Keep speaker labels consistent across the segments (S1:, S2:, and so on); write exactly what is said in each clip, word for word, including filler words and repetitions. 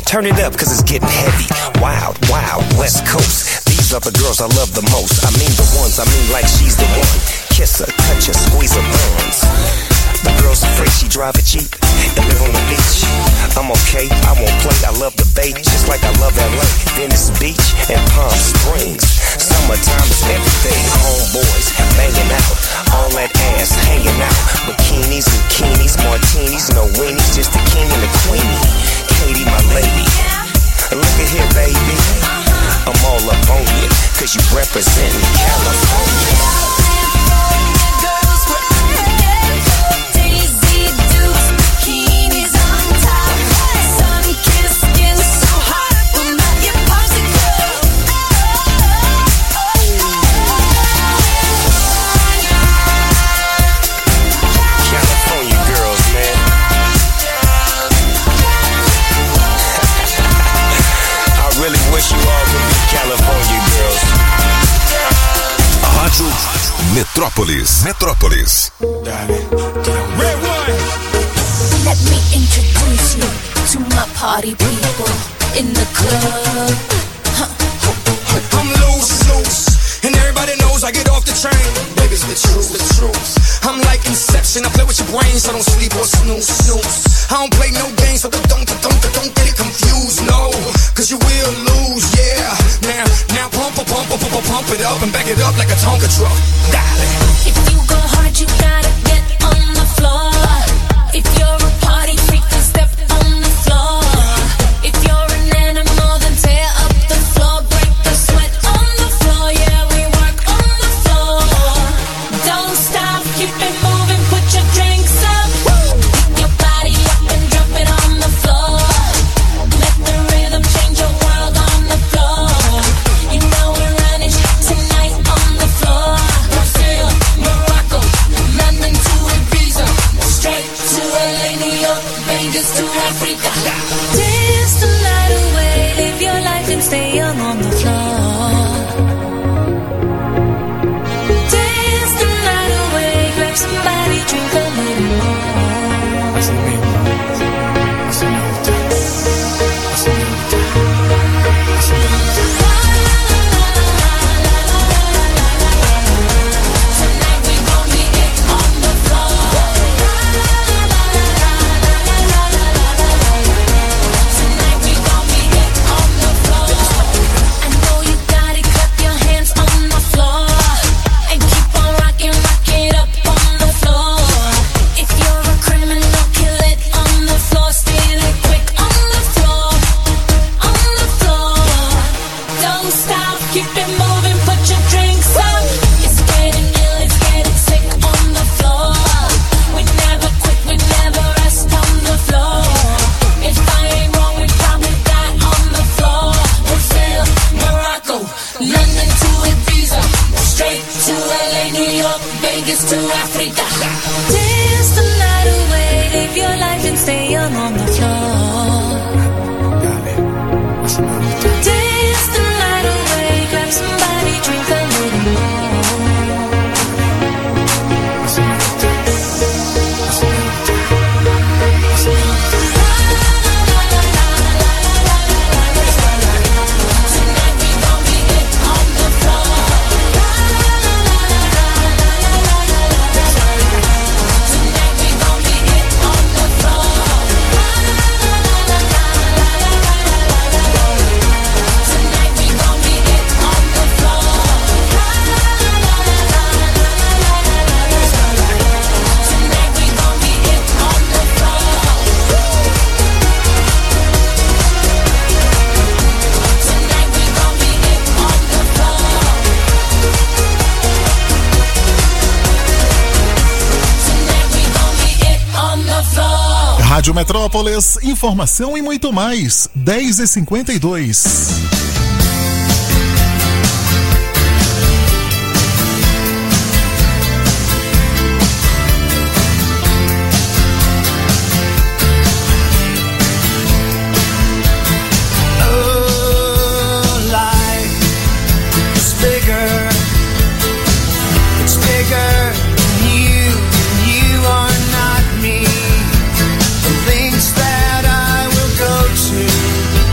S1: Turn it up, cause it's getting heavy. Wild, wild, West Coast. These are the girls I love the most. I mean the ones, I mean like she's the one. Kiss her, touch her, squeeze her buns. The girl's afraid she drive a Jeep and live on the beach. I'm okay, I won't play, I love the bay, just like I love L A, Venice Beach, and Palm Springs. Summertime is everything, homeboys banging out, all that ass hanging out. Bikinis, bikinis, martinis, no weenies, just the king and the queenie. Katie, my lady, look at here, baby, I'm all up on you, cause you representing California.
S2: Rádio Metrópolis. Metrópolis.
S3: Let me introduce you to my party people in the club. Huh.
S4: I'm loose, loose, and everybody knows I get off the train. Baby's the truth, the truth. I'm like Inception, I play with your brain, so don't sleep or snooze, snooze. I don't play no games, so don't, don't, don't, don't get it confused, no. Cause you will lose, yeah. Now, now pump, pump, pump, pump, pump, pump it up and back it up like a Tonka truck. Darling.
S3: If you go hard, you gotta get on the floor. If you're a party freak, then step on the floor. If you're an animal, then tear up the floor. Break the sweat on the floor, yeah, we work on the floor. Don't stop, keep it moving, put your drinks up. Pick your body up and drop it on the floor. Let the rhythm change your world on the floor. You know we're running tonight on the floor. Brazil, Morocco, London to Ibiza, straight to L A, New York, Vegas to Africa. Dance the night away, live your life and stay young on the floor. Dance the night away, grab somebody, drink a little more.
S4: Así mismo, así me gusta, así me gusta, así me gusta.
S3: Tonight we gon' be it on the floor. Tonight we gon' be it on the floor. I know you got it, clap your hands on the floor. And keep on rocking, rock it up on the floor. If you're a criminal, kill it on the floor. Steal it quick on the floor. On the floor. Don't stop, keep it moving, put your drinks up. It's getting ill, it's getting sick on the floor. We never quit, we never rest on the floor. If I ain't wrong, we probably die on the floor. Brazil, Morocco, London to Ibiza, straight to L A, New York, Vegas to Africa. Dance the night away, live your life and stay young on the floor.
S4: Dale, así me gusta.
S3: Dance the night away, grab somebody, drink a little more.
S4: Así me gusta, así me gusta, así me gusta.
S3: Tonight we gon' be it on the floor. Tonight we gon' be it on the floor. Tonight we gon' be it on the floor. Tonight we gon' be it on the floor. Tonight we gon' be it on the floor. Tonight we gon' be it on the floor.
S5: Rádio Metrópolis, informação e muito mais. dez e cinquenta e dois.
S6: Oh, life is bigger. It's bigger than you. You are not me. The things that I will go to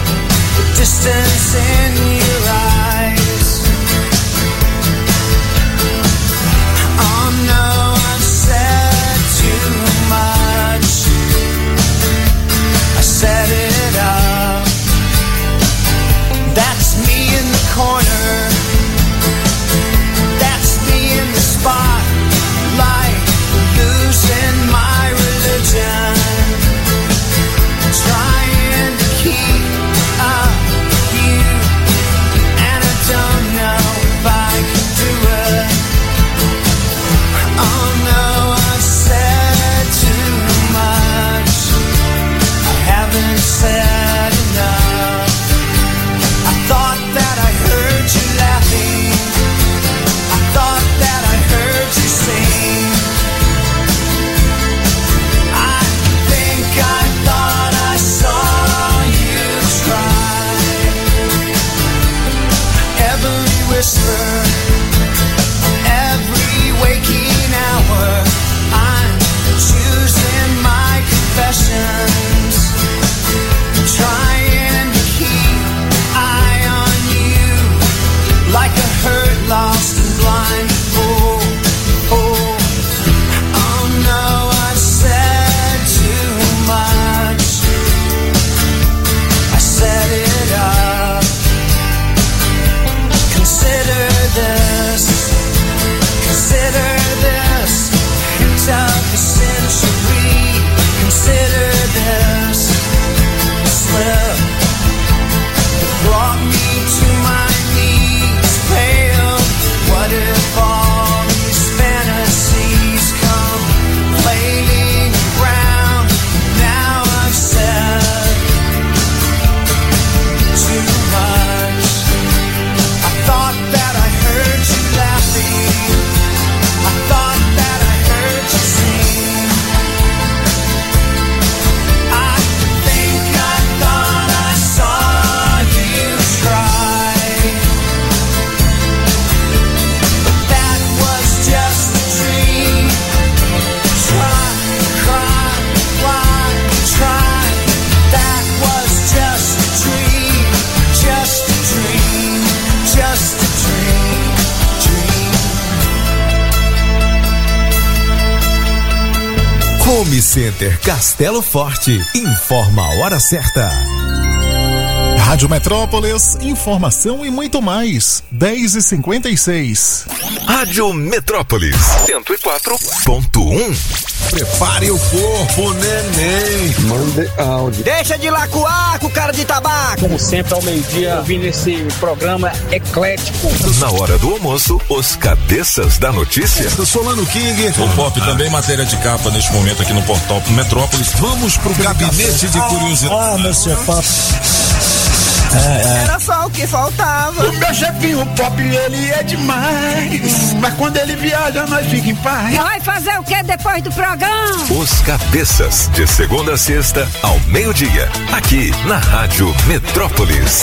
S7: Home Center Castelo Forte informa a hora certa.
S5: Rádio Metrópolis, informação e muito mais. dez e cinquenta e seis.
S2: Rádio Metrópolis, cento e quatro ponto um.
S7: Prepare o corpo, neném.
S8: Mande áudio.
S9: Deixa de lacuar com cara de tabaco.
S8: Como sempre, ao meio-dia, ouvindo esse programa eclético.
S2: Na hora do almoço, os cabeças da notícia.
S7: Do Solano King.
S10: O Pop também matéria de capa neste momento aqui no portal Metrópolis.
S7: Vamos pro gabinete de curiosidade.
S8: Ah, meu senhor Pop.
S9: É, é. Era só o que faltava.
S11: O meu chefinho, o Pop, ele é demais. Mas quando ele viaja, nós fica em paz.
S12: Vai fazer o que depois do programa?
S2: Os cabeças, de segunda a sexta, ao meio-dia, aqui na Rádio Metrópolis.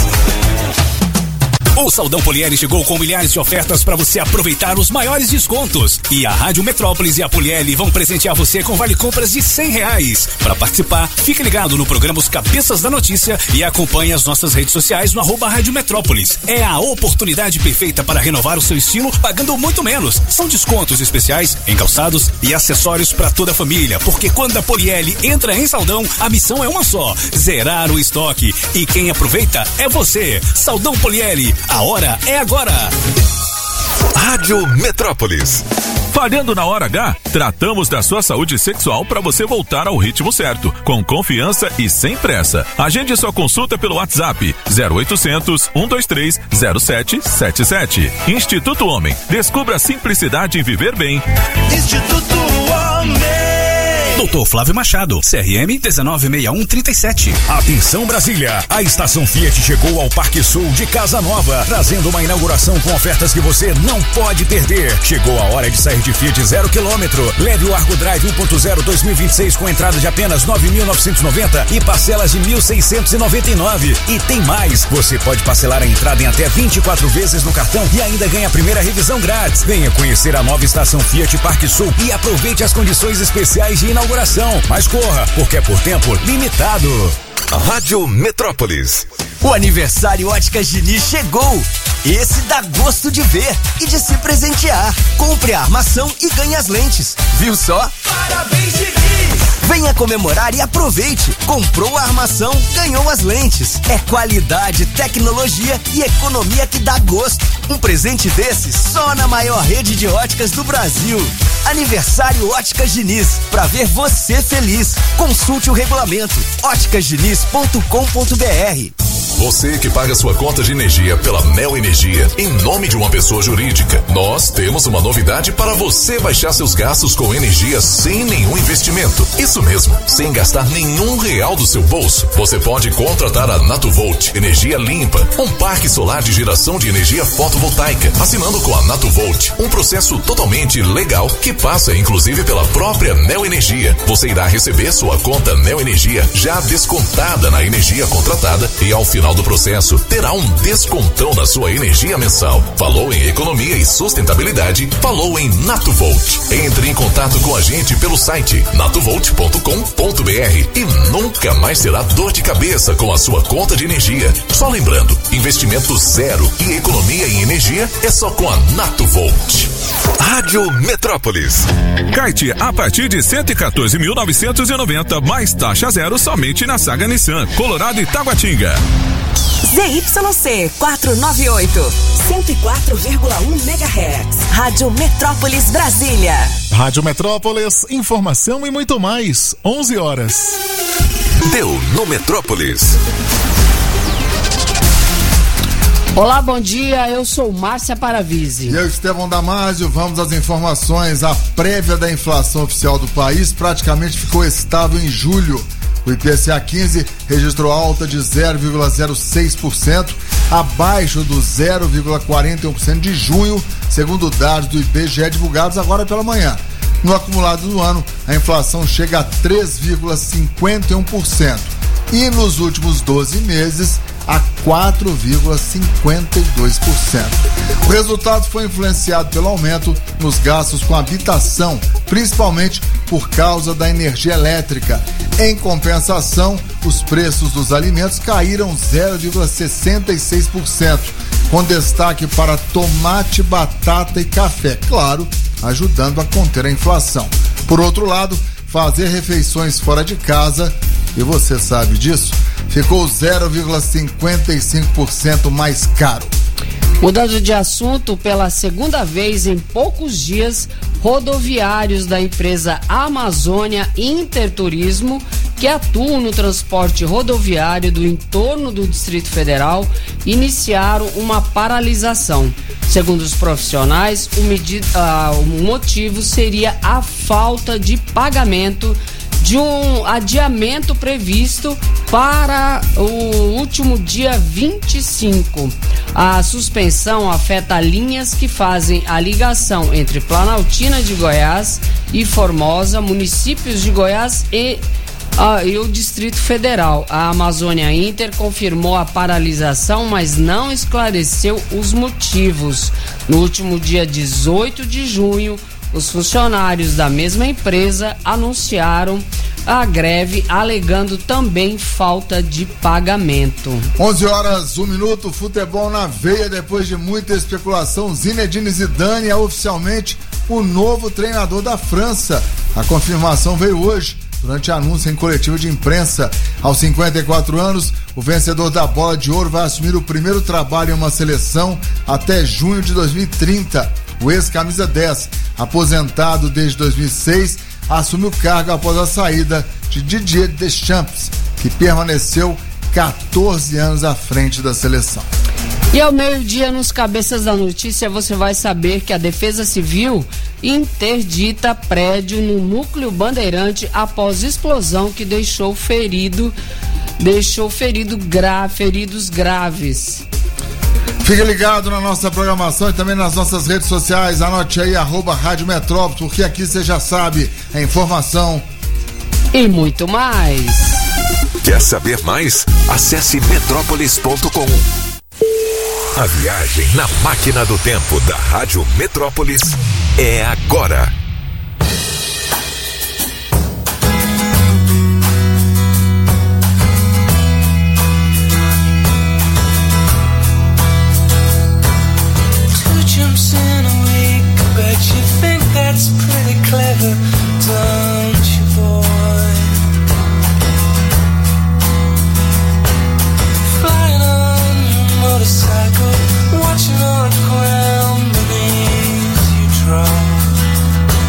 S13: O Saldão Polieri chegou com milhares de ofertas para você aproveitar os maiores descontos. E a Rádio Metrópolis e a Polieri vão presentear você com vale compras de cem reais. Para participar, fique ligado no programa Os Cabeças da Notícia e acompanhe as nossas redes sociais no arroba Rádio Metrópolis. É a oportunidade perfeita para renovar o seu estilo pagando muito menos. São descontos especiais em calçados e acessórios para toda a família, porque quando a Polieri entra em Saldão, a missão é uma só: zerar o estoque. E quem aproveita é você. Saldão Polieri. A hora é agora.
S2: Rádio Metrópolis.
S14: Falhando na hora H, tratamos da sua saúde sexual para você voltar ao ritmo certo, com confiança e sem pressa. Agende sua consulta pelo WhatsApp zero oitocentos, um dois três, zero sete sete sete. Instituto Homem. Descubra a simplicidade em viver bem.
S6: Instituto Homem.
S13: doutor Flávio Machado, C R M dezenove sessenta e um trinta e sete.
S15: Atenção Brasília, a estação Fiat chegou ao Parque Sul de Casa Nova, trazendo uma inauguração com ofertas que você não pode perder. Chegou a hora de sair de Fiat zero quilômetro. Leve o Argo Drive um ponto zero dois mil e vinte e seis com entrada de apenas nove mil novecentos e noventa e parcelas de mil seiscentos e noventa e nove. E tem mais, você pode parcelar a entrada em até vinte e quatro vezes no cartão e ainda ganha a primeira revisão grátis. Venha conhecer a nova estação Fiat Parque Sul e aproveite as condições especiais de inauguração. Mas corra, porque é por tempo limitado.
S2: Rádio Metrópolis.
S9: O aniversário Óticas Diniz chegou. Esse dá gosto de ver e de se presentear. Compre a armação e ganhe as lentes. Viu só?
S6: Parabéns, Diniz!
S9: Venha comemorar e aproveite. Comprou a armação, ganhou as lentes. É qualidade, tecnologia e economia que dá gosto. Um presente desse só na maior rede de óticas do Brasil. Aniversário Óticas Diniz. Pra ver você feliz. Consulte o regulamento. óticas diniz ponto com ponto b r.
S2: Você que paga sua conta de energia pela Neo Energia em nome de uma pessoa jurídica, nós temos uma novidade para você baixar seus gastos com energia sem nenhum investimento. Isso mesmo, sem gastar nenhum real do seu bolso. Você pode contratar a Natuvolt Energia Limpa, um parque solar de geração de energia fotovoltaica, assinando com a Natuvolt, um processo totalmente legal que passa inclusive pela própria Neo Energia. Você irá receber sua conta Neo Energia já descontada na energia contratada e ao final do processo terá um descontão na sua energia mensal. Falou em economia e sustentabilidade, falou em Natuvolt. Entre em contato com a gente pelo site natuvolt ponto com ponto b r e nunca mais terá dor de cabeça com a sua conta de energia. Só lembrando, investimento zero e economia em energia é só com a Natuvolt.
S14: Rádio Metrópolis. Kite a partir de cento e quatorze mil novecentos e noventa, mais taxa zero somente na Saga Nissan, Colorado e Taguatinga.
S16: Z Y C quatrocentos e noventa e oito, cento e quatro vírgula um megahertz. Rádio Metrópolis Brasília.
S5: Rádio Metrópolis, informação e muito mais. onze horas.
S2: Deu no Metrópolis.
S17: Olá, bom dia, eu sou Márcia Paravise.
S18: E eu, Estevão Damásio, vamos às informações. A prévia da inflação oficial do país praticamente ficou estável em julho. O I P C A quinze registrou alta de zero vírgula zero seis por cento, abaixo do zero vírgula quarenta e um por cento de junho, segundo dados do I B G E divulgados agora pela manhã. No acumulado do ano, a inflação chega a três vírgula cinquenta e um por cento e nos últimos doze meses a quatro vírgula cinquenta e dois por cento. O resultado foi influenciado pelo aumento nos gastos com habitação, principalmente por causa da energia elétrica. Em compensação, os preços dos alimentos caíram zero vírgula sessenta e seis por cento, com destaque para tomate, batata e café, claro, ajudando a conter a inflação. Por outro lado, fazer refeições fora de casa, e você sabe disso, ficou zero vírgula cinquenta e cinco por cento mais caro.
S17: Mudando de assunto, pela segunda vez em poucos dias, rodoviários da empresa Amazônia Interturismo, que atuam no transporte rodoviário do entorno do Distrito Federal, iniciaram uma paralisação. Segundo os profissionais, o, medida, uh, o motivo seria a falta de pagamento de um adiamento previsto para o último dia vinte e cinco. A suspensão afeta linhas que fazem a ligação entre Planaltina de Goiás e Formosa, municípios de Goiás e, uh, e o Distrito Federal. A Amazônia Inter confirmou a paralisação, mas não esclareceu os motivos. No último dia dezoito de junho, os funcionários da mesma empresa anunciaram a greve, alegando também falta de pagamento.
S18: onze horas, um minuto, futebol na veia. Depois de muita especulação, Zinedine Zidane é oficialmente o novo treinador da França. A confirmação veio hoje, durante anúncio em coletivo de imprensa. Aos cinquenta e quatro anos, o vencedor da Bola de Ouro vai assumir o primeiro trabalho em uma seleção até junho de dois mil e trinta. O ex-camisa dez, aposentado desde dois mil e seis, assume o cargo após a saída de Didier Deschamps, que permaneceu quatorze anos à frente da seleção.
S17: E ao meio-dia, nos Cabeças da Notícia, você vai saber que a Defesa Civil interdita prédio no Núcleo Bandeirante após explosão que deixou ferido, deixou ferido gra, feridos graves.
S18: Fique ligado na nossa programação e também nas nossas redes sociais. Anote aí, arroba Rádio Metrópolis, porque aqui você já sabe, é informação
S17: e muito mais.
S2: Quer saber mais? Acesse metrópolis ponto com. A viagem na máquina do tempo da Rádio Metrópolis é agora.
S6: You think that's pretty clever, don't you, boy? Flying on your motorcycle, watching all the ground beneath you drop.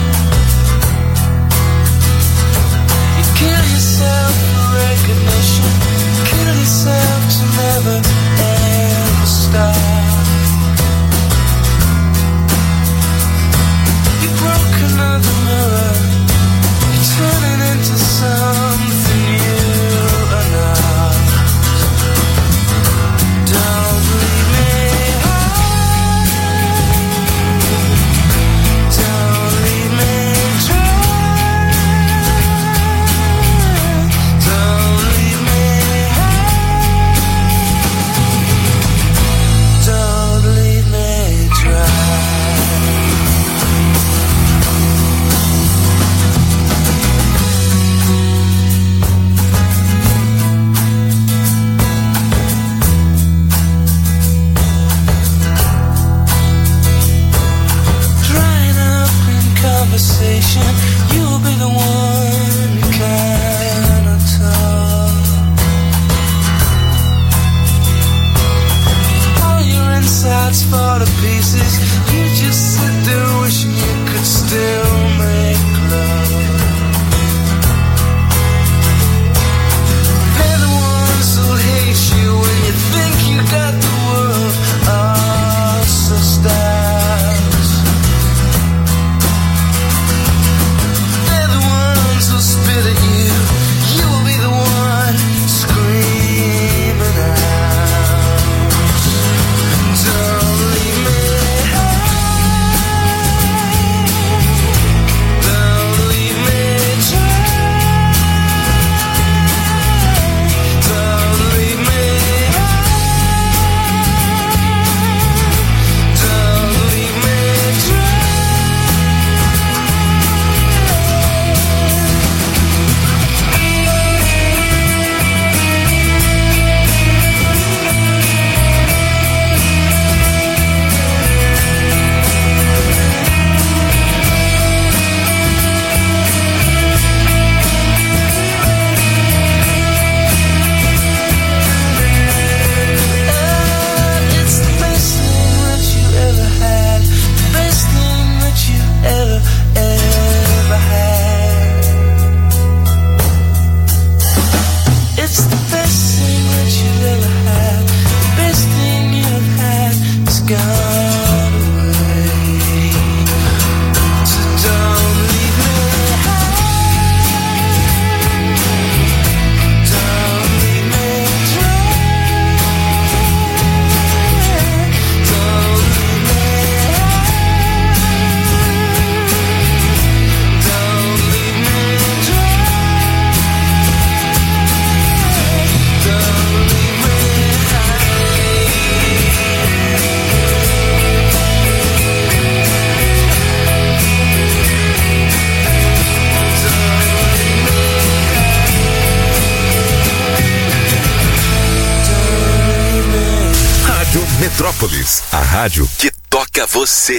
S2: Metrópolis, a rádio que toca você.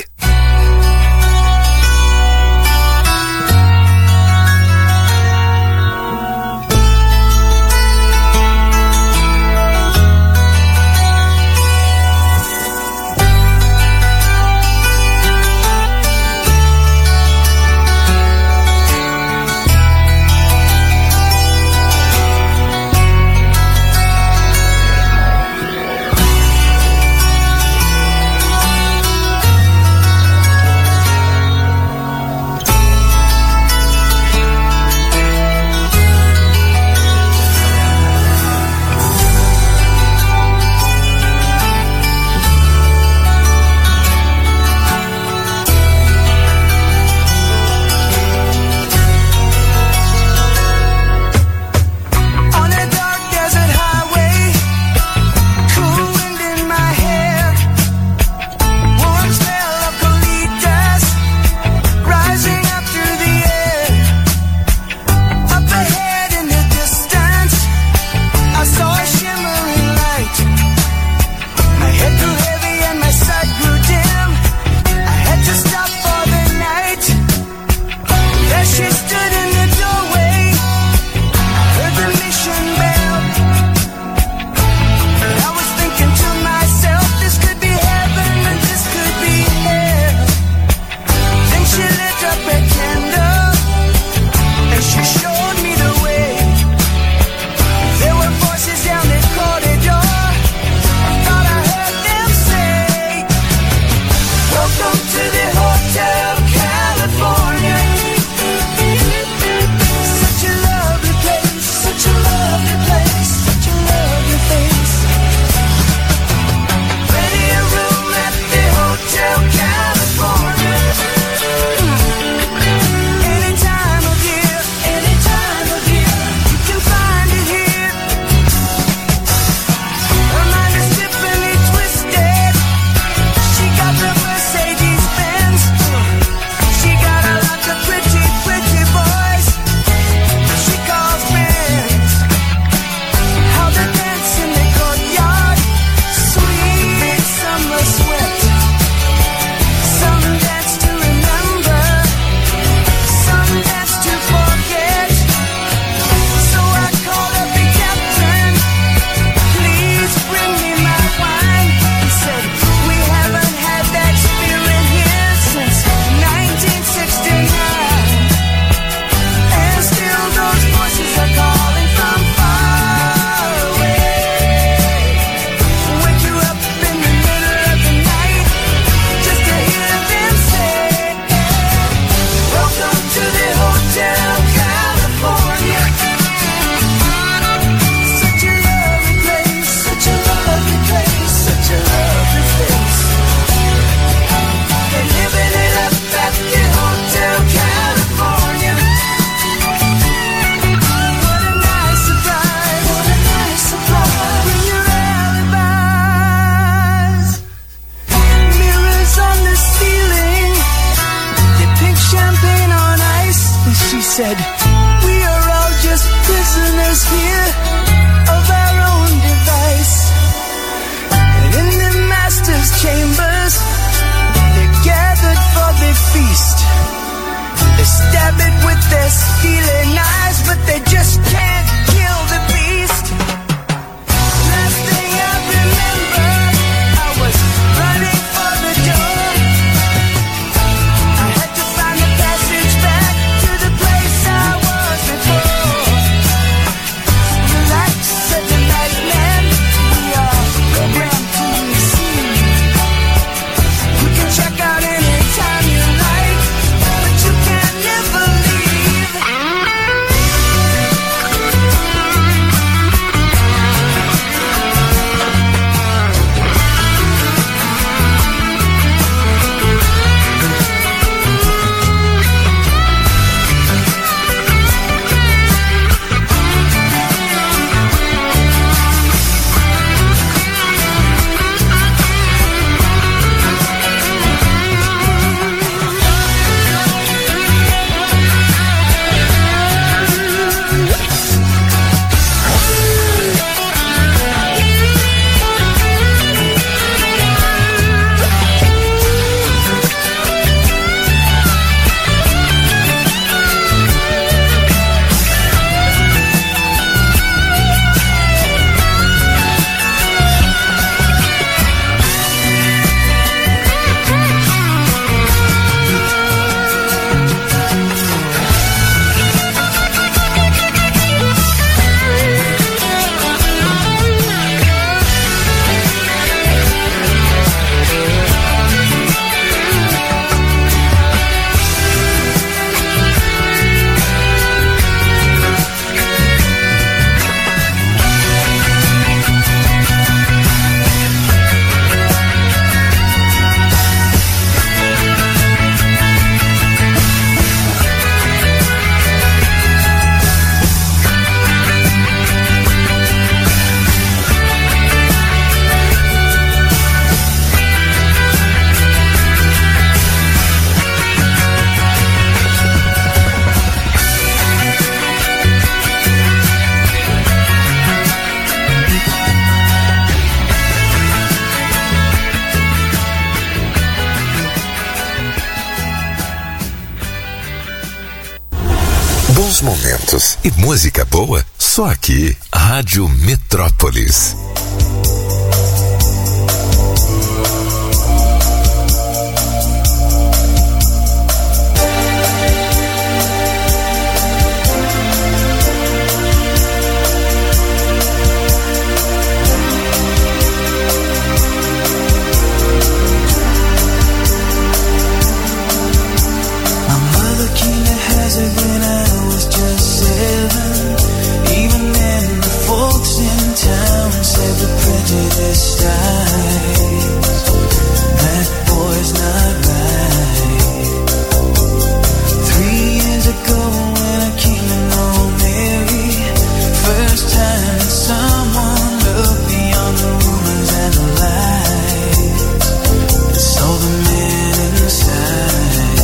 S6: said, we are all just prisoners here of our own device. And in the master's chambers, they're gathered for the feast. They stab it with their stealing eyes, but they just can't kill the beast. Last thing I remember, I was running for the door. I had to find the passage back to the place I was before. Relax, said the night man, we are programmed to receive. You can check out anytime you like, but you can never leave.
S2: momentos. E música boa, só aqui. Rádio Metrópolis.
S6: When I was just seven, even then the folks in town said the prejudice dies. That boy's not right. Three years ago when I came to know Mary, first time that someone looked beyond the rumors and the lies and saw the man inside.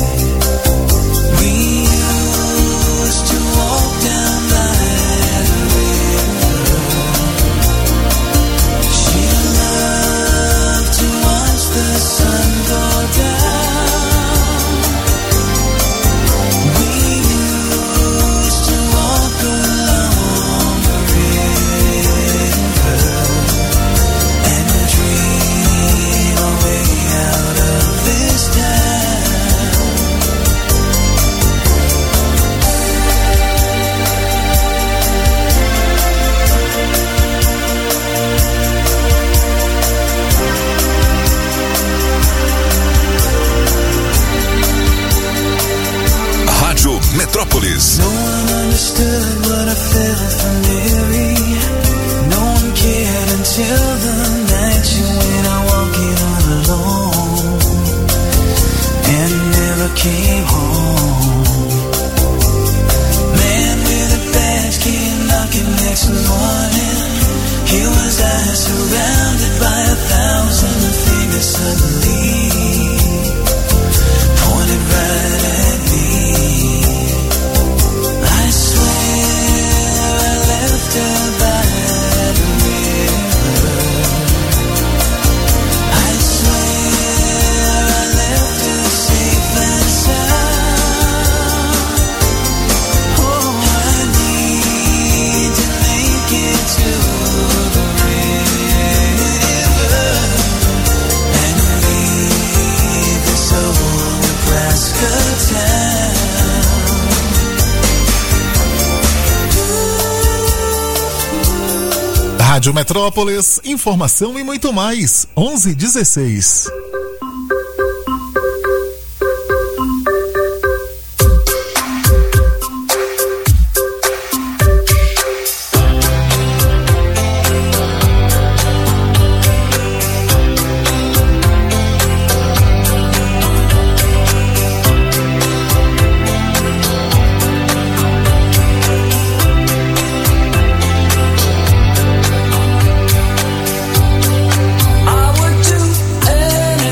S2: Metrópolis.
S6: No one understood what I felt for Mary. No one cared until the night she went out walking all alone and never came home. Man with a badge came knocking next morning. Here was I surrounded by a thousand fingers suddenly pointed right at me. I swear I left her by the river. I swear I left her safe and sound. Oh, I need to make it to the river and leave this old Nebraska town.
S5: Rádio Metrópolis, informação e muito mais. onze e dezesseis.
S6: I would do anything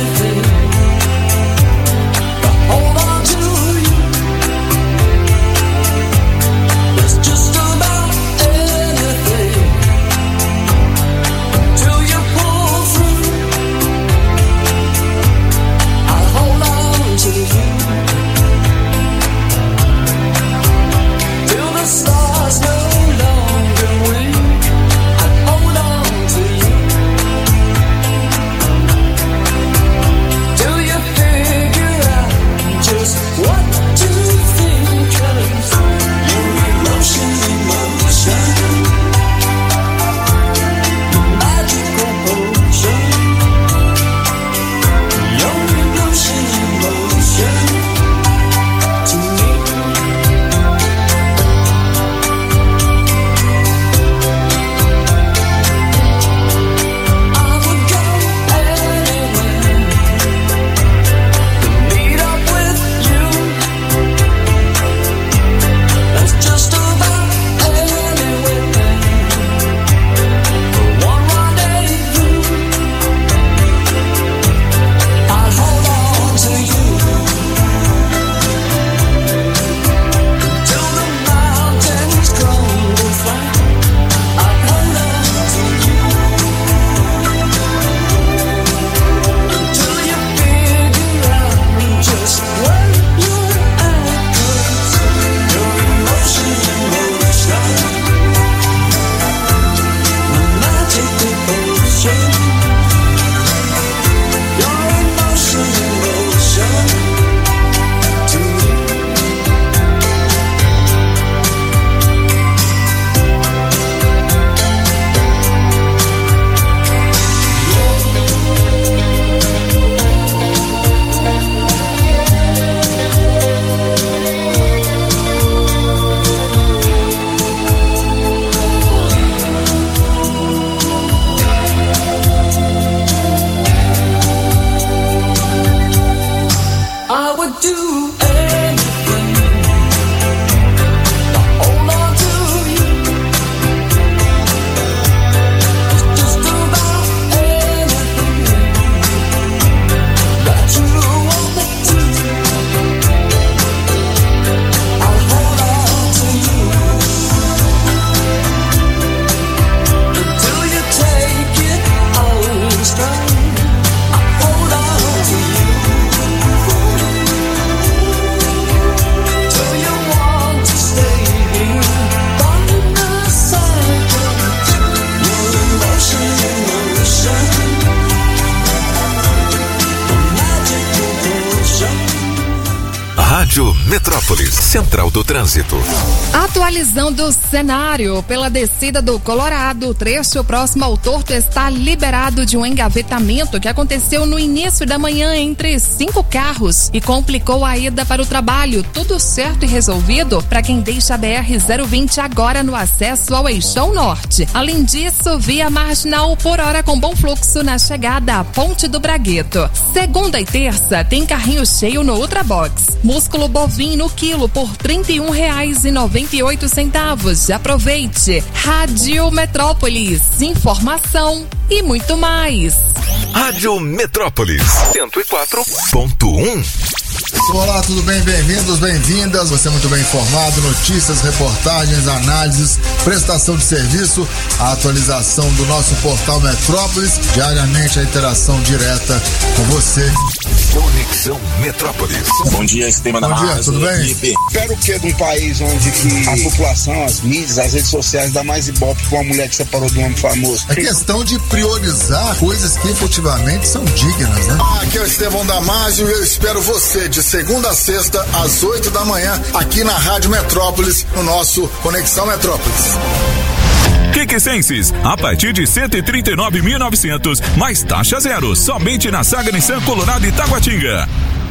S6: do anything to hold on to you. Just about anything that you want me to. I'll hold on to you until you take it all strong. I'll hold on to you till you want to stay here by my side. Your emotion, emotion, magical potion.
S2: Rádio Metrópolis, Central do Trânsito.
S19: Atualizando o cenário pela descida do Colorado, o trecho próximo ao Torto está liberado de um engavetamento que aconteceu no início da manhã entre cinco carros e complicou a ida para o trabalho. Tudo certo e resolvido para quem deixa a B R zero vinte agora no acesso ao Eixão Norte. Além disso, via marginal por hora com bom fluxo na chegada à Ponte do Bragueto. Segunda e terça tem carrinho cheio no Ultrabox. Músculo bovino quilo por trinta e um reais e noventa e oito centavos. Aproveite. Rádio Metrópolis, informação e muito mais.
S2: Rádio Metrópolis, cento e quatro ponto um.
S18: Olá, tudo bem? Bem-vindos, bem-vindas. Você é muito bem informado. Notícias, reportagens, análises, prestação de serviço, a atualização do nosso portal Metrópolis, diariamente a interação direta com você.
S2: Conexão Metrópolis.
S11: Bom dia, sistema da
S18: Bom dia,
S11: rádio,
S18: tudo bem?
S11: equipe. Espero que de um país onde que a população, as mídias, as redes sociais dá mais ibope com uma mulher que separou do homem famoso.
S18: É questão de priorizar coisas que efetivamente são dignas, né?
S20: Aqui é o Estevão Damasio e eu espero você de segunda a sexta às oito da manhã aqui na Rádio Metrópolis, no nosso Conexão Metrópolis.
S14: Quequecenses, a partir de cento e trinta e nove mil e novecentos, mais taxa zero, somente na Saga Nissan Colorado e Taguatinga.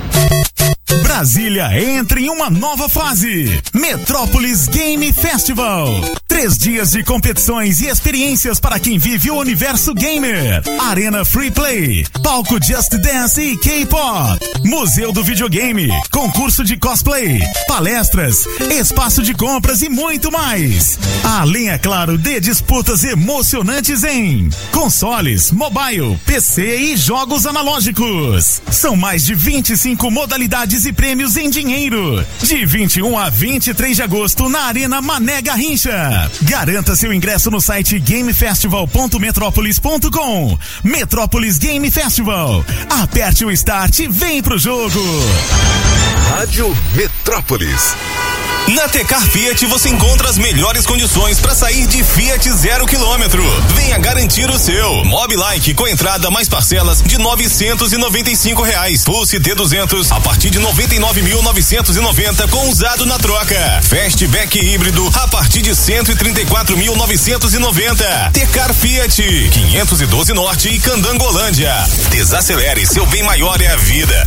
S15: Brasília entra em uma nova fase. Metrópolis Game Festival. Três dias de competições e experiências para quem vive o universo gamer. Arena Free Play, palco Just Dance e K-Pop, Museu do Videogame, concurso de cosplay, palestras, espaço de compras e muito mais. Além, é claro, de disputas emocionantes em consoles, mobile, P C e jogos analógicos. São mais de vinte e cinco modalidades e prêmios em dinheiro. De vinte e um a vinte e três de agosto na Arena Mané Garrincha. Garanta seu ingresso no site game festival ponto metrópolis ponto com. Metrópolis Game Festival. Aperte o start e vem pro jogo.
S2: Rádio Metrópolis.
S21: Na Tecar Fiat você encontra as melhores condições para sair de Fiat zero quilômetro. Venha garantir o seu. Mobilike com entrada mais parcelas de novecentos e noventa e cinco reais. Pulse T duzentos a partir de noventa e nove mil novecentos e noventa com usado na troca. Fastback híbrido a partir de cento e trinta e quatro mil novecentos e noventa. Tecar Fiat quinhentos e doze Norte e Candangolândia. Desacelere, seu bem maior é a vida.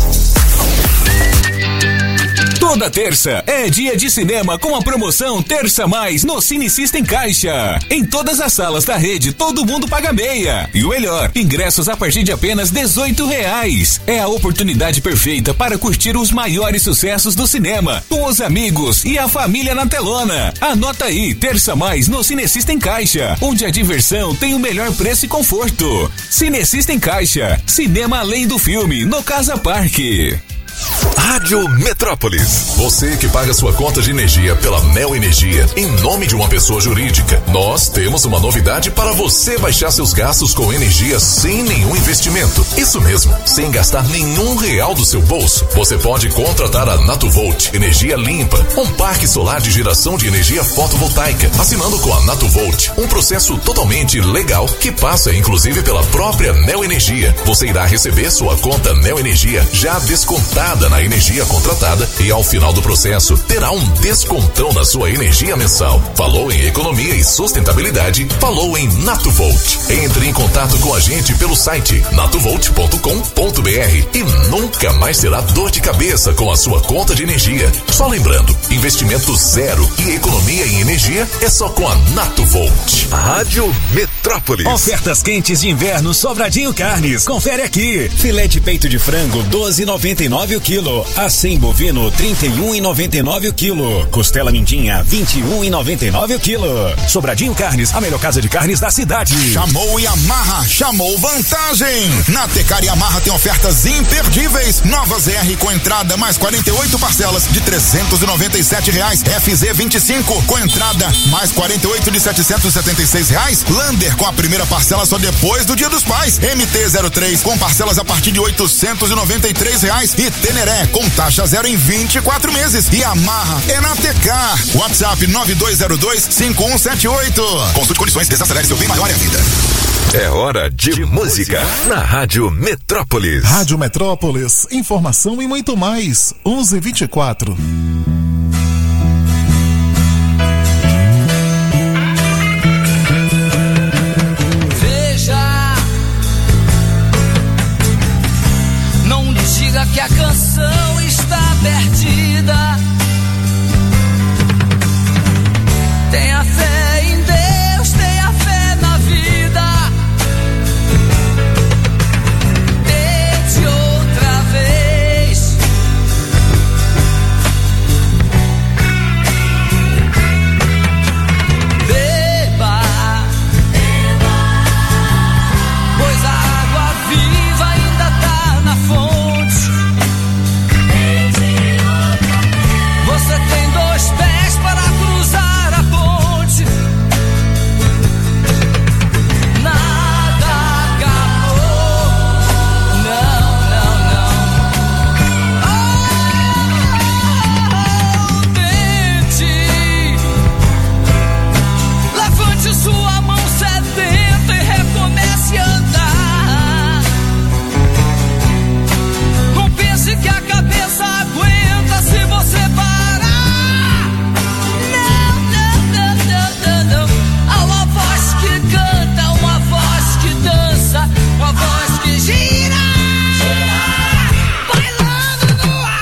S13: Toda terça é dia de cinema com a promoção Terça Mais no Cine System Caixa. Em todas as salas da rede, todo mundo paga meia. E o melhor, ingressos a partir de apenas dezoito reais. É a oportunidade perfeita para curtir os maiores sucessos do cinema, com os amigos e a família na telona. Anota aí, Terça Mais no Cine System Caixa, onde a diversão tem o melhor preço e conforto. Cine System Caixa, cinema além do filme, no Casa Parque.
S2: Rádio Metrópolis. Você que paga sua conta de energia pela Neo Energia em nome de uma pessoa jurídica, nós temos uma novidade para você baixar seus gastos com energia sem nenhum investimento. Isso mesmo, sem gastar nenhum real do seu bolso. Você pode contratar a Natuvolt Energia Limpa, um parque solar de geração de energia fotovoltaica, assinando com a Natuvolt, um processo totalmente legal que passa inclusive pela própria Neo Energia. Você irá receber sua conta Neo Energia já descontada na energia contratada e ao final do processo terá um descontão na sua energia mensal. Falou em economia e sustentabilidade? Falou em Natuvolt. Entre em contato com a gente pelo site natuvolt ponto com ponto br e nunca mais terá dor de cabeça com a sua conta de energia. Só lembrando, investimento zero e economia em energia é só com a Natuvolt. Rádio Metrópolis.
S15: Ofertas quentes de inverno Sobradinho Carnes. Confere aqui. Filé de peito de frango doze e noventa e nove o quilo. Acém bovino trinta e um e noventa e nove o quilo. Costela mindinha vinte e um e noventa e nove o quilo. Sobradinho Carnes, a melhor casa de carnes da cidade.
S1: Chamou Yamaha, chamou vantagem. Na Tecar Yamaha tem ofertas imperdíveis. Nova Z R com entrada mais quarenta e oito parcelas de trezentos e noventa e sete reais. F Z vinte e cinco com entrada mais quarenta e oito de setecentos e setenta e seis reais. Lander com a primeira parcela só depois do Dia dos Pais. M T zero três com parcelas a partir de oitocentos e noventa e três reais. E Teneré com taxa zero em vinte e quatro meses. E Yamaha é na Tecar. WhatsApp nove dois zero dois cinco um sete oito. Consulte condições, desacelere seu bem maior é a vida.
S2: É hora de, de música, música na Rádio Metrópolis.
S5: Rádio Metrópolis, informação e muito mais. onze e vinte e quatro.
S6: Veja, não lhe diga que a canção está perdida. Tenha fé em Deus, tenha fé na vida. Tente outra vez. Beba, pois a água viva ainda tá na fonte. Você tem dois pés para cruzar a ponte. Nada acabou. Não, não, não. Oh, tente. Levante sua mão sedenta e recomece a andar. Não pense que a cabeça aguenta se você parar. Não, não, não, não, não, não. Há uma voz que canta, uma voz que dança, uma voz que gira, bailando no ar.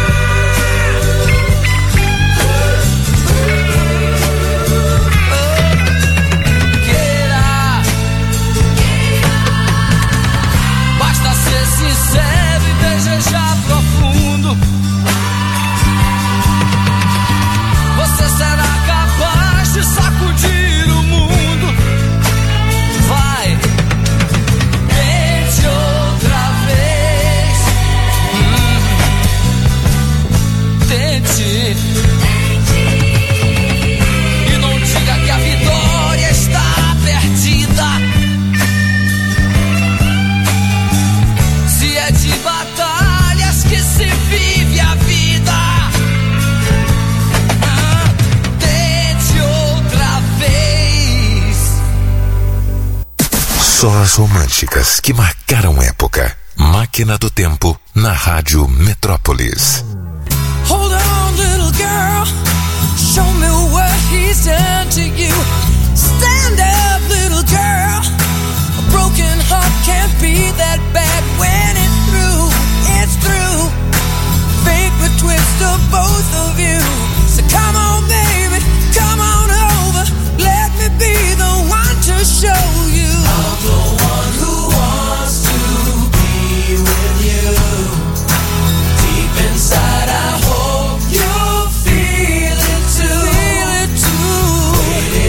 S6: Queira, basta ser sincero e desejar profundo. Você será capaz de sacudir o mundo. Vai, tente outra vez. Hum. Tente. E não diga que a vitória está perdida. Se é de batalhas que se vive a vida. Ah, tente outra vez.
S2: Só as românticas que marcaram época. Máquina do Tempo na Rádio Metrópolis.
S6: Hold on, little girl. Show me what he's done to you. Stand up, little girl. A broken heart can't be that bad when it's through. It's through. Fate would twist of both of you. So come on, baby, come on over. Let me be the one to show you. I'm the one who wants to be with you. Deep inside, I hope you feel it too. Feel it too. Waiting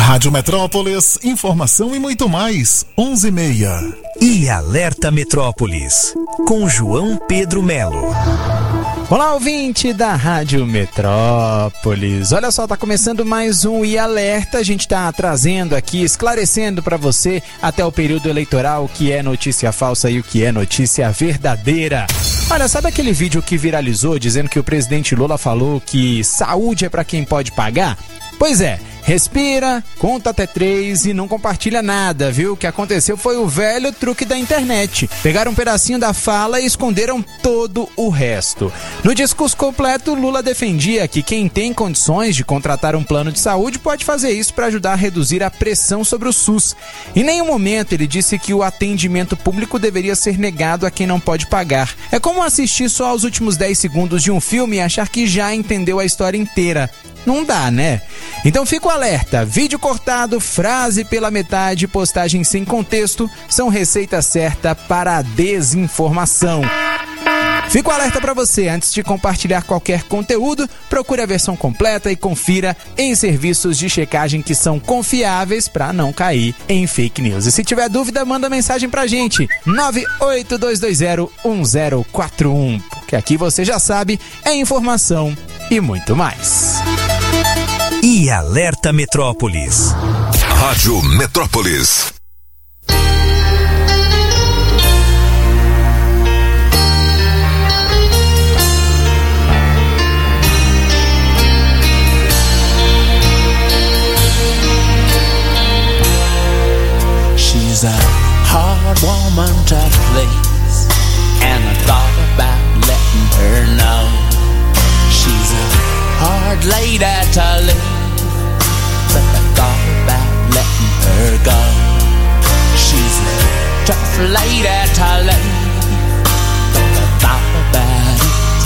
S5: Rádio Metrópolis, informação e muito mais. onze e meia.
S7: E Alerta Metrópolis, com João Pedro Melo.
S4: Olá, ouvinte da Rádio Metrópolis. Olha só, tá começando mais um E Alerta. A gente tá trazendo aqui, esclarecendo para você até o período eleitoral o que é notícia falsa e o que é notícia verdadeira. Olha, sabe aquele vídeo que viralizou dizendo que o presidente Lula falou que saúde é para quem pode pagar? Pois é, respira, conta até três e não compartilha nada, viu? O que aconteceu foi o velho truque da internet. Pegaram um pedacinho da fala e esconderam todo o resto. No discurso completo, Lula defendia que quem tem condições de contratar um plano de saúde pode fazer isso para ajudar a reduzir a pressão sobre o SUS. Em nenhum momento ele disse que o atendimento público deveria ser negado a quem não pode pagar. É como assistir só aos últimos dez segundos de um filme e achar que já entendeu a história inteira. Não dá, né? Então fica o alerta, vídeo cortado, frase pela metade, postagem sem contexto, são receita certa para a desinformação. Fica o alerta para você, antes de compartilhar qualquer conteúdo, procure a versão completa e confira em serviços de checagem que são confiáveis para não cair em fake news. E se tiver dúvida, manda mensagem pra gente, nove oito dois dois zero um zero quatro um, porque aqui você já sabe, é informação e muito mais.
S7: E Alerta Metrópolis.
S2: Rádio Metrópolis.
S22: She's a hard woman to please, and I thought about letting her know. She's a hard lady to leave, but I thought about letting her go. She's a tough lady to leave, but I thought about it.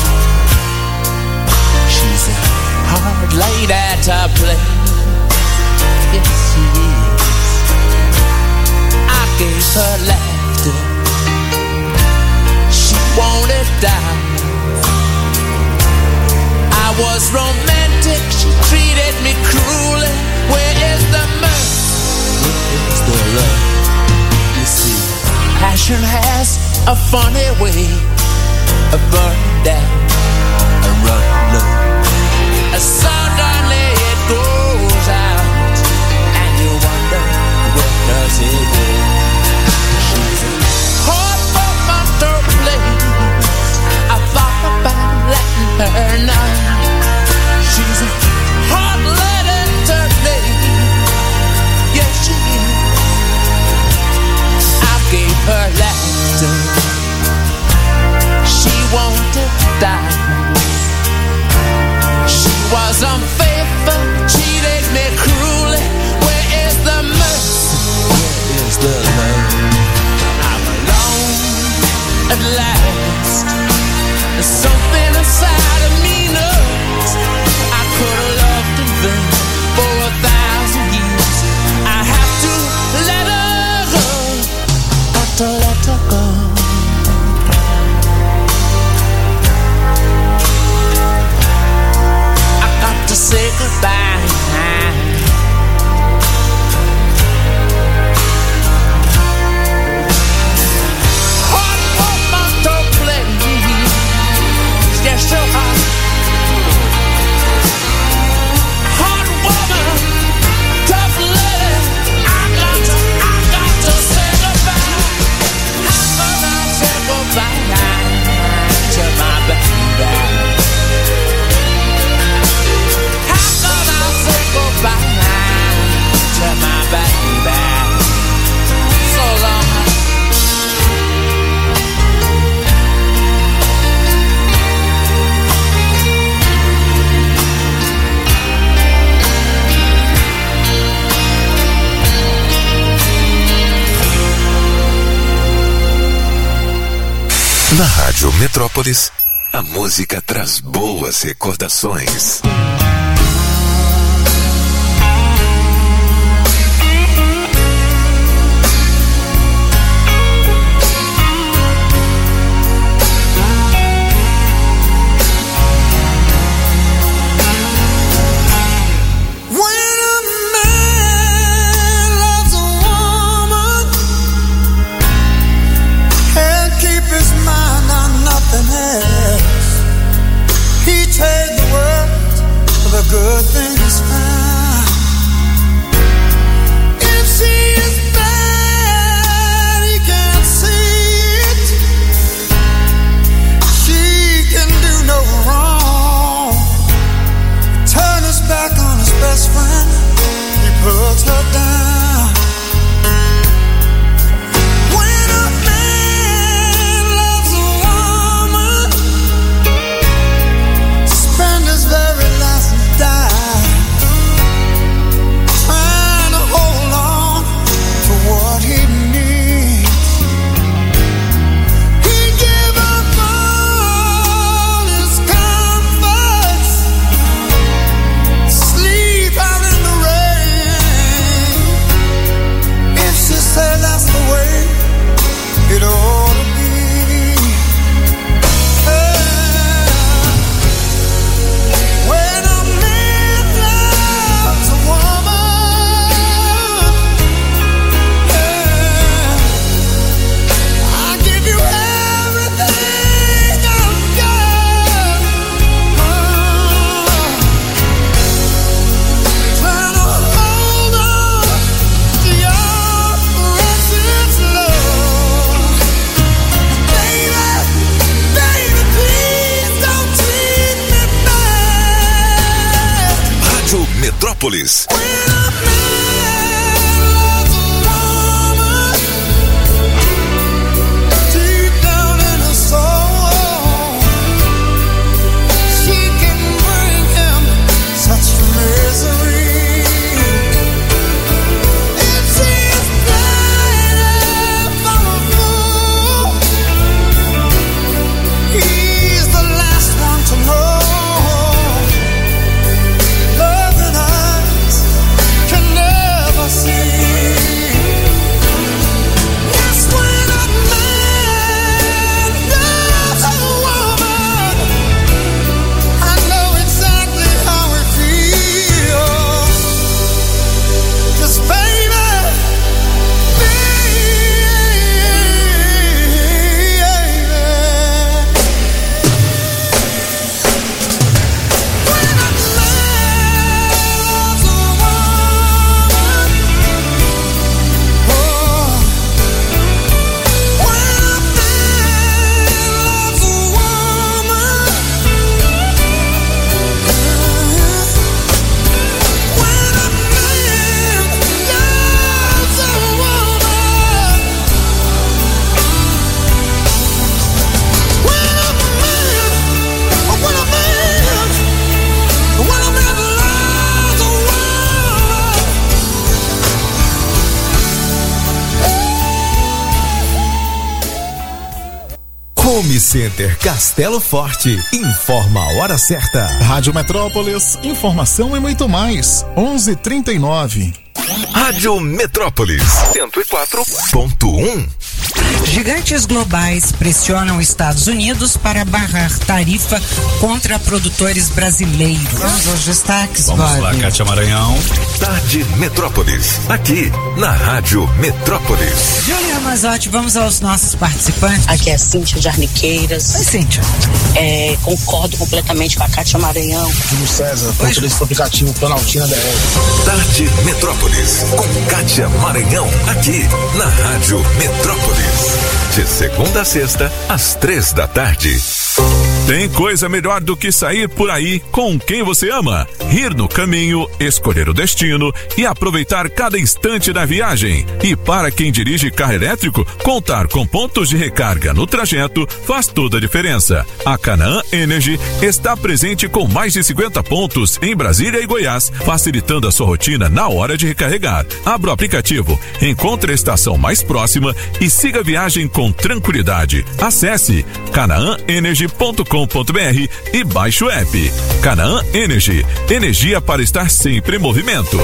S22: She's a hard lady to please, yes she is. I gave her laughter, she wanted down. I was romantic, she treated me cruelly. Where is the mercy? Where is the love? You see, passion has a funny way of burning down a running low. Suddenly it goes out, and you wonder, where does it go? She's a hard woman to please, I thought about letting her know. She's a hard lady to leave, yes she is. I gave her laughter, she wanted diamonds. She was unfaithful, cheated me cruelly. Where is the mercy? Where is the love? I'm alone at last. There's something inside of me knows I could have loved in vain for a thousand years. I have to let her go, got to let her go. I got to say goodbye. Hard woman to please, yes so hard. Hard woman, tough lady, I got to, I got to say goodbye. How can I say goodbye to my baby? How can I say goodbye to my baby? So long.
S2: Na Rádio Metrópolis, a música traz boas recordações.
S6: When a man
S3: Home Center Castelo Forte informa a hora certa.
S5: Rádio Metrópolis, informação e muito mais. onze e trinta e nove.
S2: Rádio Metrópolis cento e quatro ponto um.
S10: Gigantes globais pressionam Estados Unidos para barrar tarifa contra produtores brasileiros. Vamos aos destaques,
S2: Vamos
S10: Bob.
S2: lá, Cátia Maranhão. Tarde Metrópolis, aqui na Rádio Metrópolis.
S10: Júlia Mazotti, vamos aos nossos participantes.
S23: Aqui é a Cíntia de Arniqueiras.
S10: Oi, Cíntia.
S23: É, concordo completamente com a Cátia Maranhão.
S24: Júlio César, motorista do aplicativo Planaltina D R.
S2: Tarde Metrópolis, com Cátia Maranhão, aqui na Rádio Metrópolis. De segunda a sexta, às três da tarde.
S14: Tem coisa melhor do que sair por aí com quem você ama, rir no caminho, escolher o destino e aproveitar cada instante da viagem. E para quem dirige carro elétrico, contar com pontos de recarga no trajeto faz toda a diferença. A Canaã Energy está presente com mais de cinquenta pontos em Brasília e Goiás, facilitando a sua rotina na hora de recarregar. Abra o aplicativo, encontre a estação mais próxima e siga a viagem com tranquilidade. Acesse canaã energy ponto com ponto br e baixe o app. Canaã Energy, energia para estar sempre em movimento.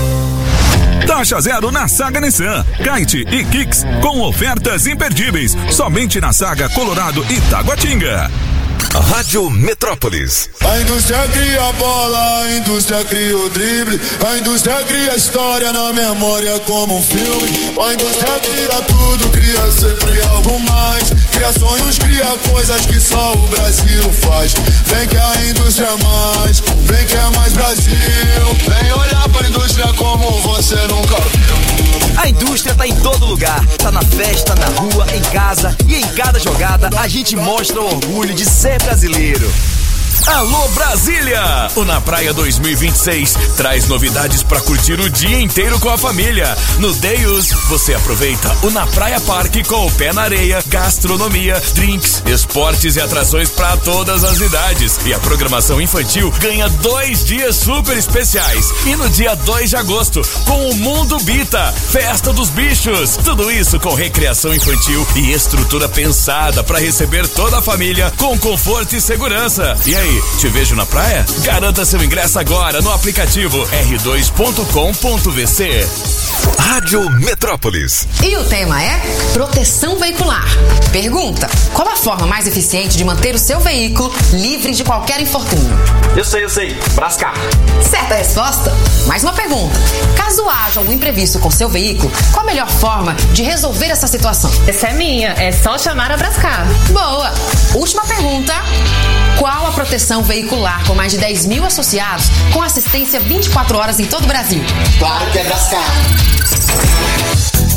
S14: Taxa zero na Saga Nissan, Kite e Kicks com ofertas imperdíveis, somente na Saga Colorado e Taguatinga.
S2: Rádio Metrópolis.
S25: A indústria cria a bola, a indústria cria o drible, a indústria cria a história na memória como um filme. A indústria cria tudo, cria sempre algo mais. Cria sonhos, cria coisas que só o Brasil faz. Vem que a indústria é mais, vem que é mais Brasil. Vem olhar pra indústria como você nunca viu.
S9: A indústria tá em todo lugar, tá na festa, na rua, em casa e em cada jogada a gente mostra o orgulho de ser brasileiro.
S13: Alô Brasília! O Na Praia dois mil e vinte e seis traz novidades para curtir o dia inteiro com a família. No Deus, você aproveita o Na Praia Parque com o pé na areia, gastronomia, drinks, esportes e atrações para todas as idades. E a programação infantil ganha dois dias super especiais. E no dia dois de agosto, com o Mundo Bita, Festa dos Bichos. Tudo isso com recreação infantil e estrutura pensada para receber toda a família com conforto e segurança. E aí, te vejo na praia? Garanta seu ingresso agora no aplicativo r dois ponto com ponto v c.
S2: Rádio Metrópolis.
S26: E o tema é proteção veicular. Pergunta: qual a forma mais eficiente de manter o seu veículo livre de qualquer infortúnio?
S27: Eu sei, eu sei. Brascar.
S26: Certa resposta. Mais uma pergunta: caso haja algum imprevisto com seu veículo, qual a melhor forma de resolver essa situação?
S28: Essa é minha. É só chamar a Brascar.
S26: Boa. Última pergunta: qual a proteção veicular com mais de dez mil associados com assistência vinte e quatro horas em todo o Brasil?
S27: Claro que é Brascar.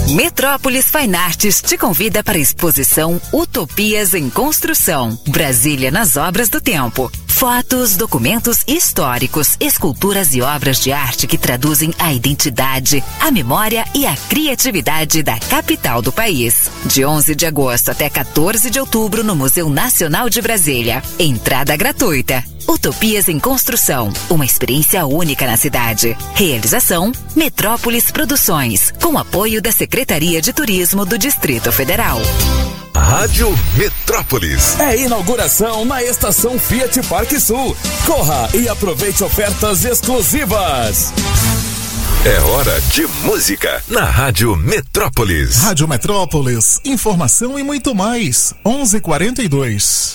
S8: Metrópolis Fine Arts te convida para a exposição Utopias em Construção, Brasília nas Obras do Tempo. Fotos, documentos históricos, esculturas e obras de arte que traduzem a identidade, a memória e a criatividade da capital do país. De onze de agosto até quatorze de outubro no Museu Nacional de Brasília. Entrada gratuita. Utopias em Construção, uma experiência única na cidade. Realização Metrópolis Produções, com apoio da Secretaria de Turismo do Distrito Federal.
S2: Rádio Metrópolis.
S11: É inauguração na estação Fiat Parque Sul. Corra e aproveite ofertas exclusivas.
S2: É hora de música na Rádio Metrópolis.
S5: Rádio Metrópolis, informação e muito mais. onze e quarenta e dois.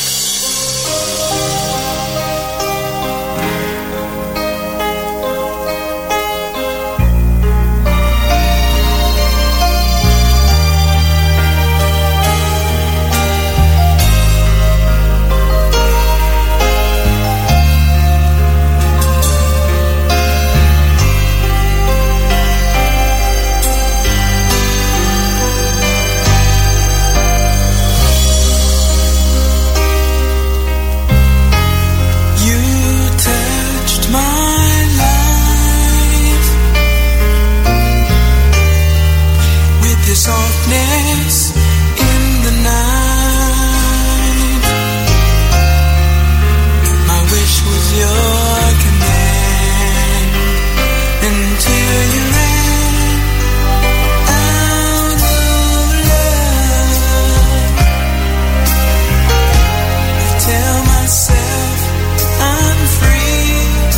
S6: Softness in the night. My wish was your command until you ran out of love. I tell myself I'm free.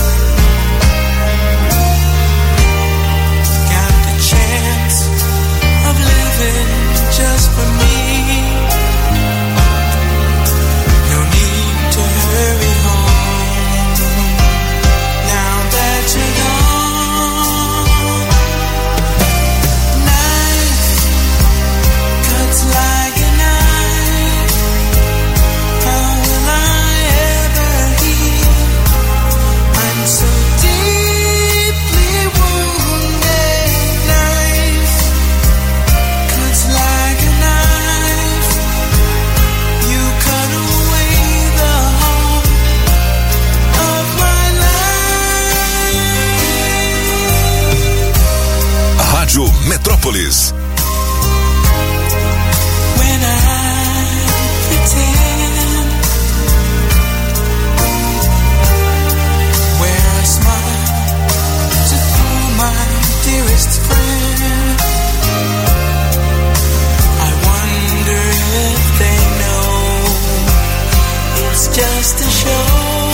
S6: Got the chance of living just for me. No need to hurry home now that you're gone. Knife cuts like a knife. How will I ever heal? I'm so deeply wounded. Knife cuts like a knife. You cut away the heart of my life.
S2: Rádio Metrópolis.
S6: When I pretend, wear a smile to fool my dearest friend. I wonder if they know it's just a show.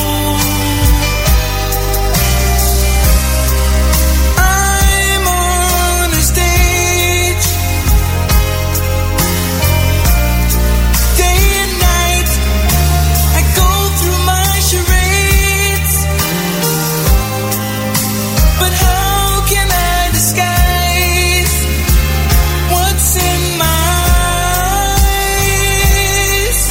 S6: I'm on a stage, day and night. I go through my charades, but how can I disguise what's in my eyes?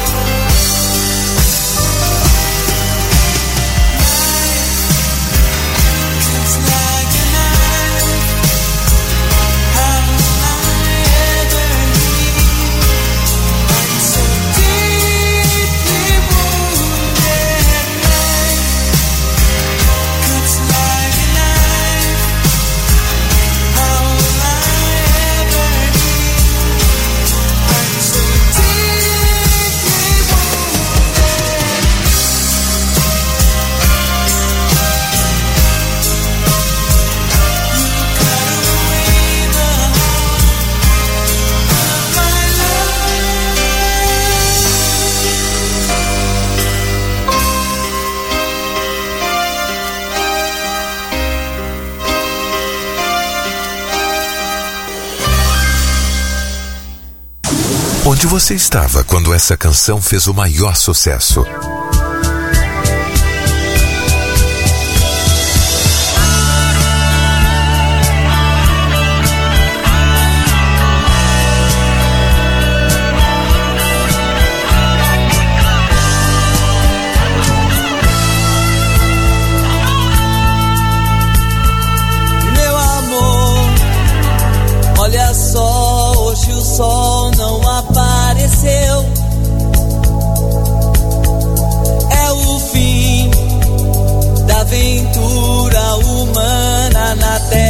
S6: It's like a knife. How will I ever heal? I'm so deeply wounded. Knife cuts like a knife. How will I ever heal? I'm so deeply wounded. You cut away the heart of my
S2: Onde você estava quando essa canção fez o maior sucesso?